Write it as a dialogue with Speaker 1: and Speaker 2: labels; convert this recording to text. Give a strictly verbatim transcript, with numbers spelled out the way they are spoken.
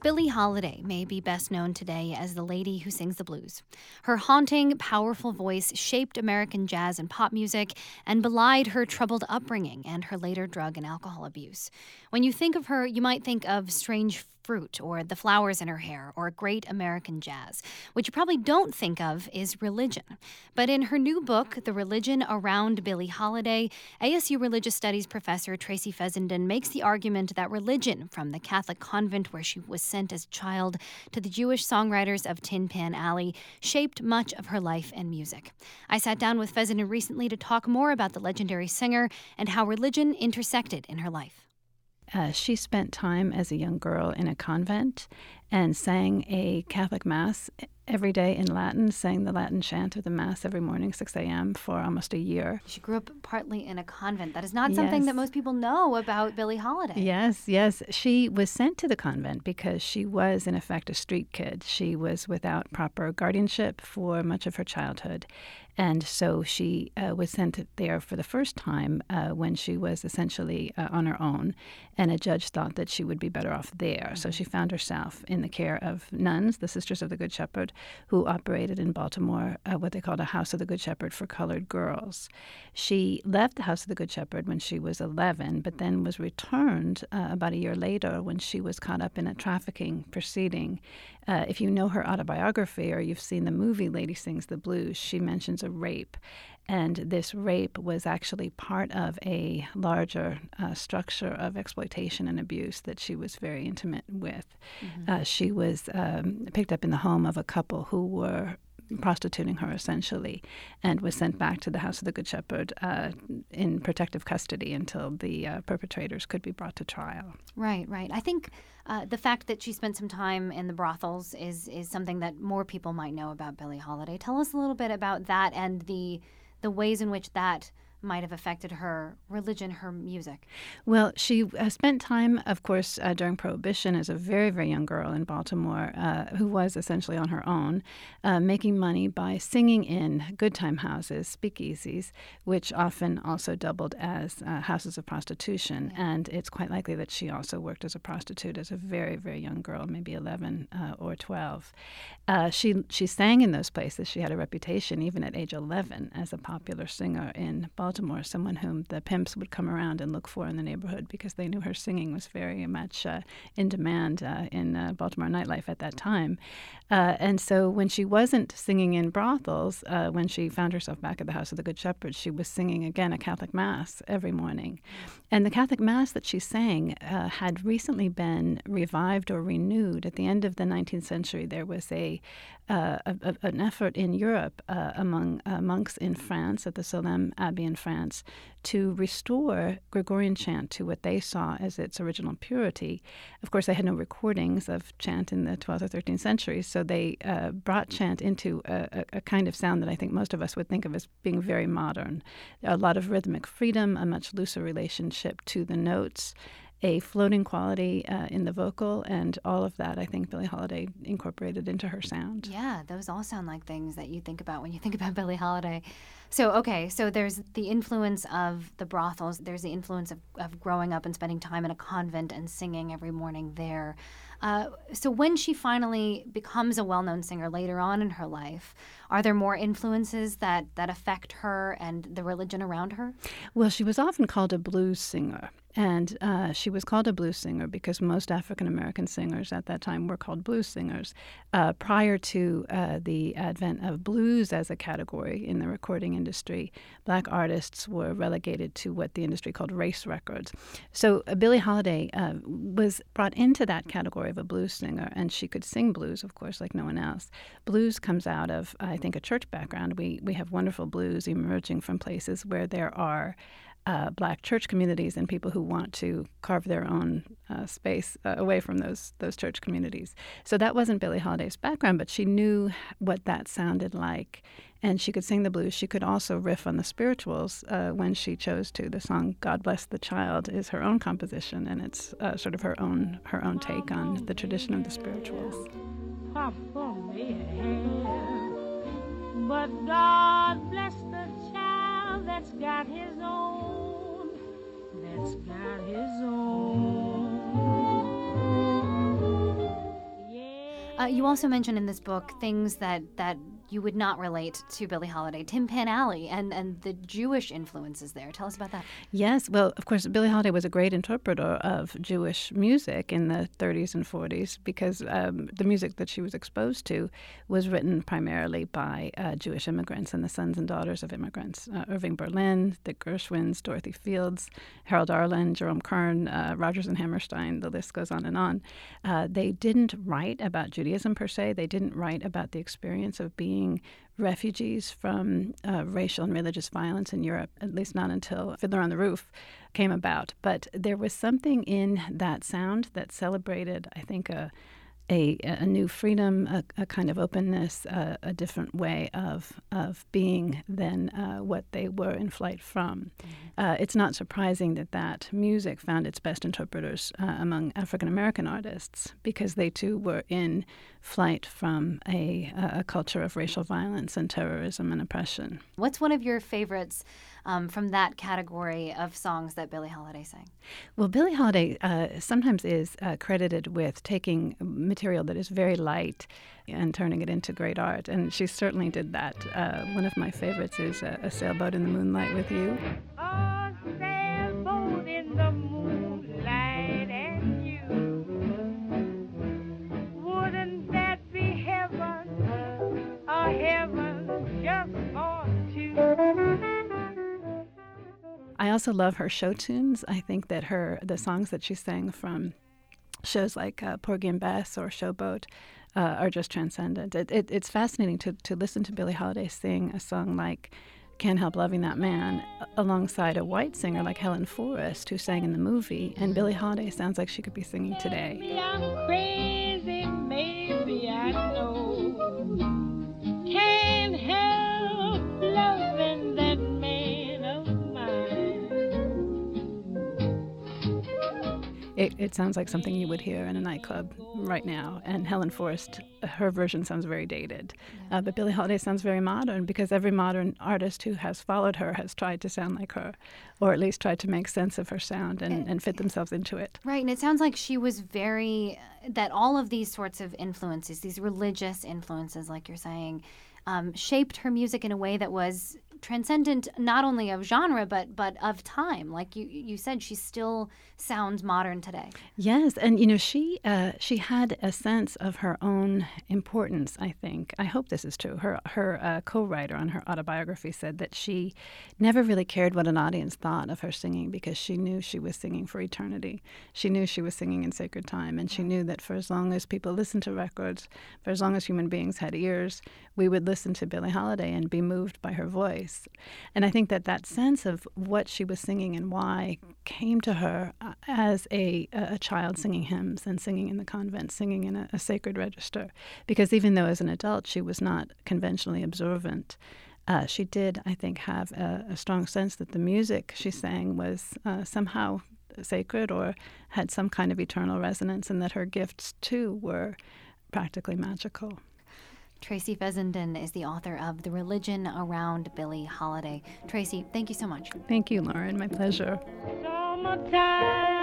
Speaker 1: Billie Holiday may be best known today as the lady who sings the blues. Her haunting, powerful voice shaped American jazz and pop music and belied her troubled upbringing and her later drug and alcohol abuse. When you think of her, you might think of Strange Fruit or The Flowers in Her Hair or Great American Jazz. What you probably don't think of is religion. But in her new book, The Religion Around Billie Holiday, A S U Religious Studies professor Tracy Fessenden makes the argument that religion, from the Catholic convent where she was sent as a child to the Jewish songwriters of Tin Pan Alley, shaped much of her life and music. I sat down with Fessenden recently to talk more about the legendary singer and how religion intersected in her life.
Speaker 2: Uh, she spent time as a young girl in a convent and sang a Catholic Mass every day in Latin, sang the Latin chant of the Mass every morning, six a.m., for almost a year.
Speaker 1: She grew up partly in a convent. That is not something yes. that most people know about Billie Holiday.
Speaker 2: Yes, yes. She was sent to the convent because she was, in effect, a street kid. She was without proper guardianship for much of her childhood. And so she uh, was sent there for the first time uh, when she was essentially uh, on her own. And a judge thought that she would be better off there. Mm-hmm. So she found herself in the care of nuns, the Sisters of the Good Shepherd, who operated in Baltimore uh, what they called a House of the Good Shepherd for colored girls. She left the House of the Good Shepherd when she was eleven, but then was returned uh, about a year later when she was caught up in a trafficking proceeding. Uh, if you know her autobiography or you've seen the movie Lady Sings the Blues, she mentions a rape. And this rape was actually part of a larger uh, structure of exploitation and abuse that she was very intimate with. Mm-hmm. Uh, she was um, picked up in the home of a couple who were prostituting her, essentially, and was sent back to the House of the Good Shepherd uh, in protective custody until the uh, perpetrators could be brought to trial.
Speaker 1: Right, right. I think uh, the fact that she spent some time in the brothels is is something that more people might know about Billie Holiday. Tell us a little bit about that and the the ways in which that might have affected her religion, her music.
Speaker 2: Well, she uh, spent time, of course, uh, during Prohibition as a very, very young girl in Baltimore uh, who was essentially on her own, uh, making money by singing in good time houses, speakeasies, which often also doubled as uh, houses of prostitution. Yeah. And it's quite likely that she also worked as a prostitute as a very, very young girl, maybe eleven uh, or twelve. Uh, she, she sang in those places. She had a reputation, even at age eleven, as a popular singer in Baltimore. Baltimore, someone whom the pimps would come around and look for in the neighborhood because they knew her singing was very much uh, in demand uh, in uh, Baltimore nightlife at that time. Uh, and so when she wasn't singing in brothels, uh, when she found herself back at the House of the Good Shepherd, she was singing, again, a Catholic Mass every morning. And the Catholic Mass that she sang uh, had recently been revived or renewed. At the end of the nineteenth century, there was a, uh, a, a an effort in Europe uh, among uh, monks in France at the Solesmes Abbey in France to restore Gregorian chant to what they saw as its original purity. Of course, they had no recordings of chant in the twelfth or thirteenth centuries, so they uh, brought chant into a, a kind of sound that I think most of us would think of as being very modern. A lot of rhythmic freedom, a much looser relationship to the notes, a floating quality uh, in the vocal, and all of that, I think Billie Holiday incorporated into her sound.
Speaker 1: Yeah, those all sound like things that you think about when you think about Billie Holiday. So, okay, so there's the influence of the brothels. There's the influence of, of growing up and spending time in a convent and singing every morning there. Uh, so when she finally becomes a well-known singer later on in her life, are there more influences that, that affect her and the religion around her?
Speaker 2: Well, she was often called a blues singer. And uh, she was called a blues singer because most African-American singers at that time were called blues singers. Uh, prior to uh, the advent of blues as a category in the recording industry, black artists were relegated to what the industry called race records. So uh, Billie Holiday uh, was brought into that category of a blues singer, and she could sing blues, of course, like no one else. Blues comes out of, I think, a church background. We, we have wonderful blues emerging from places where there are Uh, black church communities and people who want to carve their own uh, space uh, away from those those church communities. So that wasn't Billie Holiday's background, but she knew what that sounded like, and she could sing the blues. She could also riff on the spirituals uh, when she chose to. The song "God Bless the Child" is her own composition, and it's uh, sort of her own her own take on the tradition of the spirituals.
Speaker 3: Papa may have, but God bless the child that's got his own, that's got his own.
Speaker 1: Uh, you also mention in this book things that, that you would not relate to Billie Holiday, Tin Pan Alley, and, and the Jewish influences there. Tell us about that.
Speaker 2: Yes, well, of course, Billie Holiday was a great interpreter of Jewish music in the thirties and forties because um, the music that she was exposed to was written primarily by uh, Jewish immigrants and the sons and daughters of immigrants. Uh, Irving Berlin, the Gershwins, Dorothy Fields, Harold Arlen, Jerome Kern, uh, Rodgers and Hammerstein, the list goes on and on. Uh, they didn't write about Judaism per se. They didn't write about the experience of being refugees from uh, racial and religious violence in Europe, at least not until Fiddler on the Roof came about. But there was something in that sound that celebrated, I think, a a, a new freedom, a, a kind of openness, uh, a different way of of being than uh, what they were in flight from. Mm-hmm. Uh, it's not surprising that that music found its best interpreters uh, among African American artists because they too were in flight from a, a culture of racial violence and terrorism and oppression.
Speaker 1: What's one of your favorites um, from that category of songs that Billie Holiday sang?
Speaker 2: Well, Billie Holiday uh, sometimes is uh, credited with taking material that is very light and turning it into great art, and she certainly did that. Uh, one of my favorites is uh, A Sailboat in the Moonlight with You.
Speaker 3: A sailboat in the moonlight and you. Wouldn't that be heaven, a heaven just for two?
Speaker 2: I also love her show tunes. I think that her the songs that she sang from shows like uh, Porgy and Bess or Showboat uh, are just transcendent. It, it, it's fascinating to, to listen to Billie Holiday sing a song like Can't Help Loving That Man alongside a white singer like Helen Forrest, who sang in the movie, and Billie Holiday sounds like she could be singing today.
Speaker 3: Maybe I'm crazy, maybe I know. Can't help loving that man of mine.
Speaker 2: It, it sounds like something you would hear in a nightclub right now. And Helen Forrest, her version sounds very dated. Uh, but Billie Holiday sounds very modern because every modern artist who has followed her has tried to sound like her, or at least tried to make sense of her sound and, and fit themselves into it.
Speaker 1: Right, and it sounds like she was very, that all of these sorts of influences, these religious influences, like you're saying, um, shaped her music in a way that was transcendent not only of genre but but of time. Like you you said, she still sounds modern today.
Speaker 2: Yes, and you know she uh, she had a sense of her own importance. I think I hope this is true. Her her uh, co-writer on her autobiography said that she never really cared what an audience thought of her singing because she knew she was singing for eternity. She knew she was singing in sacred time, and she knew that for as long as people listened to records, for as long as human beings had ears, we would listen to Billie Holiday and be moved by her voice. And I think that that sense of what she was singing and why came to her as a, a child singing hymns and singing in the convent, singing in a, a sacred register. Because even though as an adult she was not conventionally observant, uh, she did, I think, have a, a strong sense that the music she sang was uh, somehow sacred or had some kind of eternal resonance, and that her gifts, too, were practically magical.
Speaker 1: Tracy Fessenden is the author of The Religion Around Billie Holiday. Tracy, thank you so much.
Speaker 2: Thank you, Lauren. My pleasure.
Speaker 3: Summertime.